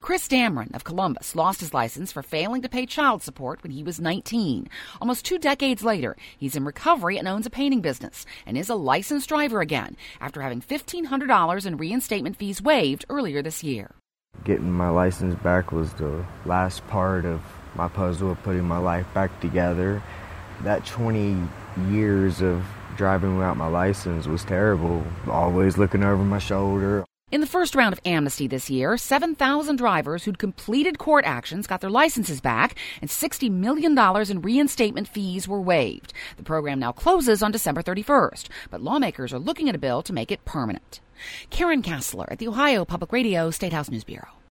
Chris Dameron of Columbus lost his license for failing to pay child support when he was 19. Almost 2 decades later, he's in recovery and owns a painting business and is a licensed driver again after having $1,500 in reinstatement fees waived earlier this year. Getting my license back was the last part of my puzzle of putting my life back together. That 20 years of driving without my license was terrible, always looking over my shoulder. In the first round of amnesty this year, 7,000 drivers who'd completed court actions got their licenses back, and $60 million in reinstatement fees were waived. The program now closes on December 31st, but lawmakers are looking at a bill to make it permanent. Karen Kassler at the Ohio Public Radio State House News Bureau.